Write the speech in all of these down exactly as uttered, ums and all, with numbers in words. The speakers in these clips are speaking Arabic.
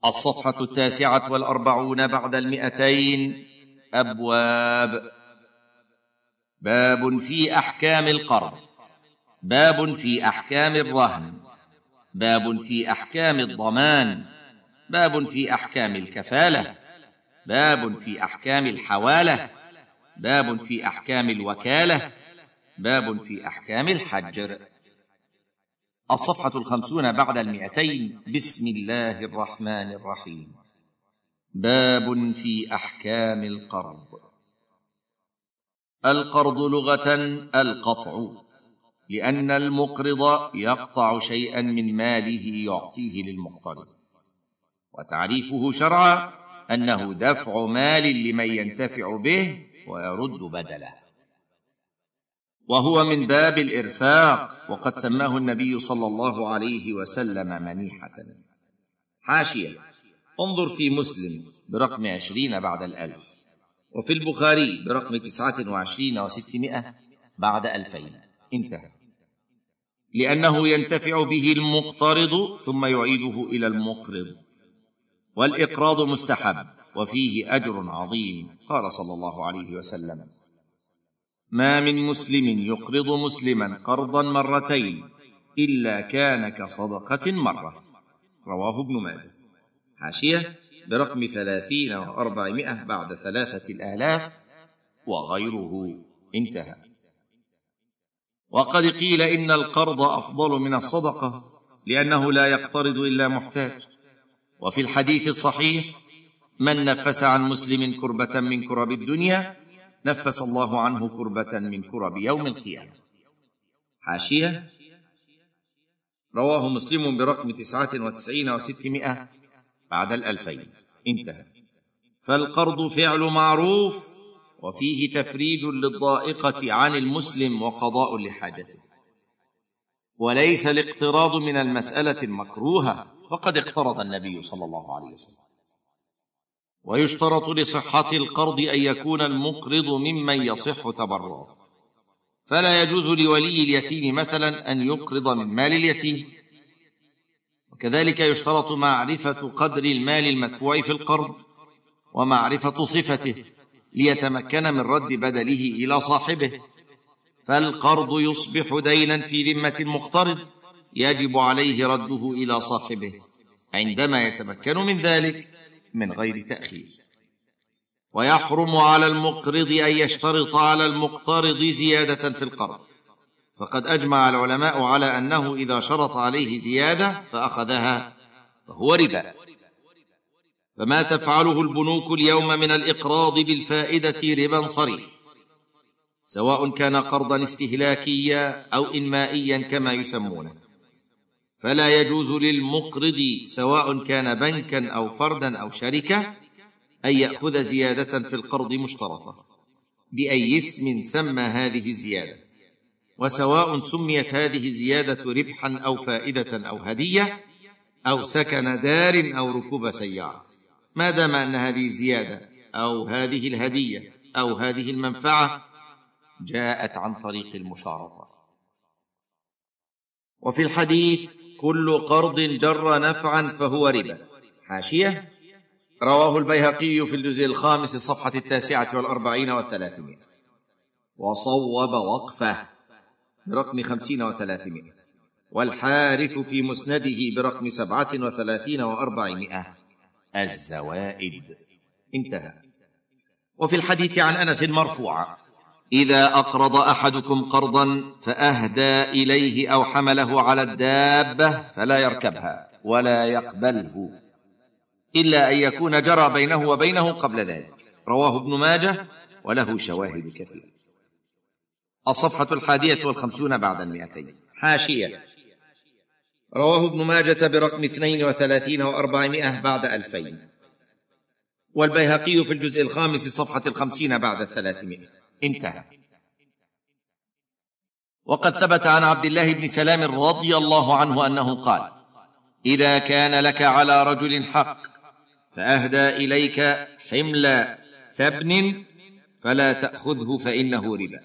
الصفحة التاسعة والأربعون بعد المئتين. أبواب. باب في أحكام القرض، باب في أحكام الرهن، باب في أحكام الضمان، باب في أحكام الكفالة، باب في أحكام الحوالة، باب في أحكام الوكالة، باب في أحكام الحجر. الصفحة الخمسون بعد المئتين. بسم الله الرحمن الرحيم. باب في أحكام القرض. القرض لغة القطع، لأن المقرض يقطع شيئا من ماله يعطيه للمقترض، وتعريفه شرعا أنه دفع مال لمن ينتفع به ويرد بدله، وهو من باب الإرفاق، وقد سماه النبي صلى الله عليه وسلم منيحة. حاشية: انظر في مسلم برقم عشرين بعد الألف، وفي البخاري برقم تسعة وعشرين وستمائة بعد ألفين. انتهى. لأنه ينتفع به المقترض ثم يعيده إلى المقرض، والإقراض مستحب وفيه أجر عظيم. قال صلى الله عليه وسلم: ما من مسلم يقرض مسلما قرضا مرتين إلا كان كصدقة مرة. رواه ابن ماجه. حاشية: برقم ثلاثين وأربعمائة بعد ثلاثة الآلاف وغيره. انتهى. وقد قيل إن القرض أفضل من الصدقة، لأنه لا يقترض إلا محتاج. وفي الحديث الصحيح: من نفس عن مسلم كربة من كرب الدنيا نفس الله عنه كربة من كرب يوم القيامة. حاشية: رواه مسلم برقم تسعة وتسعين وستمائة بعد الألفين. انتهى. فالقرض فعل معروف، وفيه تفريج للضائقة عن المسلم وقضاء لحاجته، وليس الاقتراض من المسألة المكروهة، فقد اقترض النبي صلى الله عليه وسلم. ويشترط لصحة القرض أن يكون المقرض ممن يصح تبرعه، فلا يجوز لولي اليتيم مثلا أن يقرض من مال اليتيم. وكذلك يشترط معرفة قدر المال المدفوع في القرض ومعرفة صفته ليتمكن من رد بدله إلى صاحبه، فالقرض يصبح دينا في ذمة المقترض يجب عليه رده إلى صاحبه عندما يتمكن من ذلك من غير تأخير. ويحرم على المقرض أن يشترط على المقترض زيادة في القرض، فقد أجمع العلماء على أنه إذا شرط عليه زيادة فأخذها فهو ربا. فما تفعله البنوك اليوم من الإقراض بالفائدة ربا صريح، سواء كان قرضا استهلاكيا أو إنمائيا كما يسمونه. فلا يجوز للمقرض سواء كان بنكا أو فردا أو شركة أن يأخذ زيادة في القرض مشترطة بأي اسم سمى هذه الزيادة، وسواء سميت هذه الزيادة ربحا أو فائدة أو هدية أو سكن دار أو ركوب سيارة، ما دام أن هذه الزيادة أو هذه الهدية أو هذه المنفعة جاءت عن طريق المشارطة. وفي الحديث: كل قرض جر نفعا فهو ربا. حاشية: رواه البيهقي في الجزء الخامس الصفحة التاسعة والأربعين والثلاثمائة، وصوب وقفه برقم خمسين وثلاثمائة، والحارث في مسنده برقم سبعة وثلاثين وأربعمائة. الزوائد. انتهى. وفي الحديث عن أنس مرفوعا: إذا أقرض أحدكم قرضا فأهدى إليه أو حمله على الدابة فلا يركبها ولا يقبله إلا أن يكون جرى بينه وبينه قبل ذلك. رواه ابن ماجه وله شواهد كثيرة. الصفحة الحادية والخمسون بعد المئتين. حاشية: رواه ابن ماجة برقم اثنين وثلاثين وأربعمائة بعد ألفين، والبيهقي في الجزء الخامس صفحة الخمسين بعد الثلاثمائة. انتهى. وقد ثبت عن عبد الله بن سلام رضي الله عنه أنه قال: إذا كان لك على رجل حق فأهدى إليك حمل تبن فلا تأخذه فإنه ربا.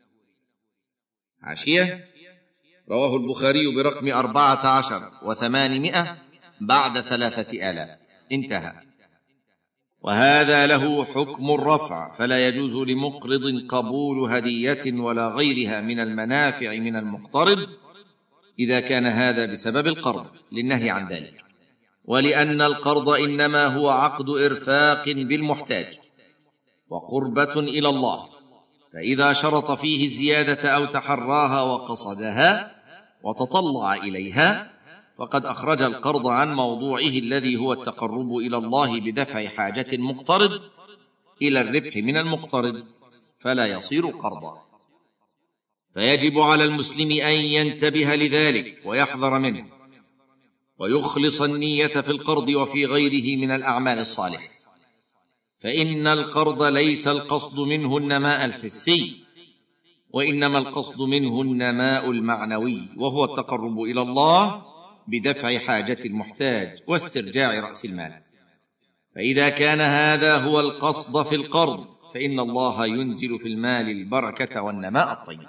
حاشية: رواه البخاري برقم أربعة عشر وثمانمائة بعد ثلاثة آلاف. انتهى. وهذا له حكم الرفع، فلا يجوز لمقرض قبول هدية ولا غيرها من المنافع من المقترض إذا كان هذا بسبب القرض للنهي عن ذلك، ولأن القرض إنما هو عقد إرفاق بالمحتاج وقربة إلى الله، فإذا شرط فيه الزيادة أو تحراها وقصدها وتطلع إليها فقد أخرج القرض عن موضوعه الذي هو التقرب إلى الله بدفع حاجة المقترض إلى الربح من المقترض، فلا يصير قرضا. فيجب على المسلم أن ينتبه لذلك ويحذر منه، ويخلص النية في القرض وفي غيره من الأعمال الصالحة، فإن القرض ليس القصد منه النماء الحسي، وإنما القصد منه النماء المعنوي، وهو التقرب إلى الله بدفع حاجة المحتاج واسترجاع رأس المال. فإذا كان هذا هو القصد في القرض فإن الله ينزل في المال البركة والنماء الطيب.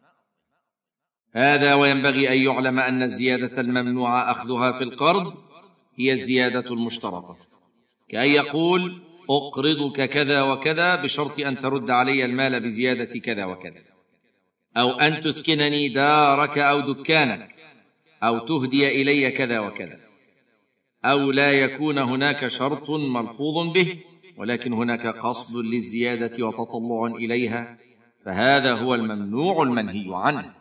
هذا وينبغي أن يعلم أن الزيادة الممنوع أخذها في القرض هي الزيادة المشترطة، كأن يقول أقرضك كذا وكذا بشرط أن ترد علي المال بزيادة كذا وكذا، أو أن تسكنني دارك أو دكانك، أو تهدي إلي كذا وكذا، أو لا يكون هناك شرط ملفوظ به ولكن هناك قصد للزيادة وتطلع إليها، فهذا هو الممنوع المنهي عنه.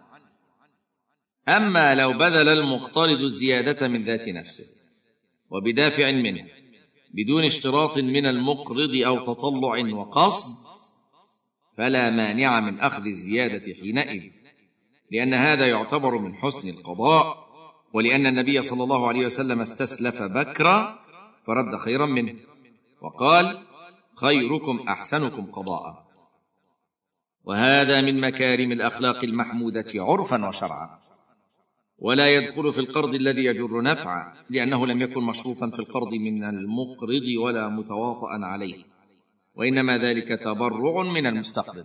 أما لو بذل المقترض الزيادة من ذات نفسه وبدافع منه بدون اشتراط من المقرض أو تطلع وقصد فلا مانع من أخذ الزيادة حينئذ، لأن هذا يعتبر من حسن القضاء، ولأن النبي صلى الله عليه وسلم استسلف بكرا فرد خيرا منه وقال خيركم أحسنكم قضاء. وهذا من مكارم الأخلاق المحمودة عرفا وشرعا، ولا يدخل في القرض الذي يجر نفعا، لأنه لم يكن مشروطا في القرض من المقرض ولا متواطئا عليه، وإنما ذلك تبرع من المستقرض.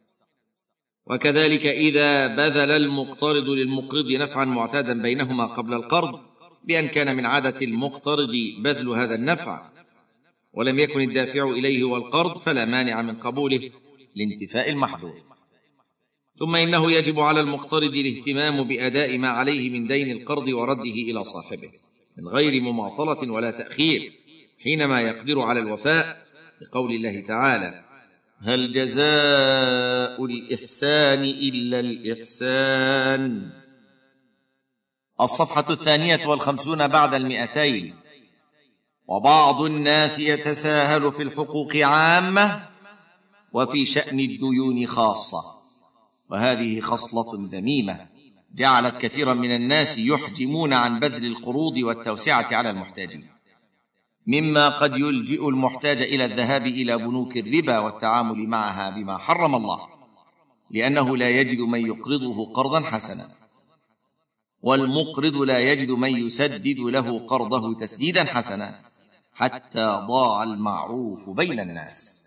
وكذلك إذا بذل المقترض للمقرض نفعا معتادا بينهما قبل القرض بأن كان من عادة المقترض بذل هذا النفع ولم يكن الدافع إليه والقرض فلا مانع من قبوله لانتفاء المحظور. ثم إنه يجب على المقترض الاهتمام بأداء ما عليه من دين القرض ورده إلى صاحبه من غير مماطلة ولا تأخير حينما يقدر على الوفاء، لقول الله تعالى هل جزاء الإحسان إلا الإحسان. الصفحة الثانية والخمسون بعد المئتين. وبعض الناس يتساهل في الحقوق عامة وفي شأن الديون خاصة، وهذه خصلة ذميمة جعلت كثيرا من الناس يحجمون عن بذل القروض والتوسعة على المحتاجين، مما قد يلجئ المحتاج إلى الذهاب إلى بنوك الربا والتعامل معها بما حرم الله، لأنه لا يجد من يقرضه قرضا حسنا، والمقرض لا يجد من يسدد له قرضه تسديدا حسنا، حتى ضاع المعروف بين الناس.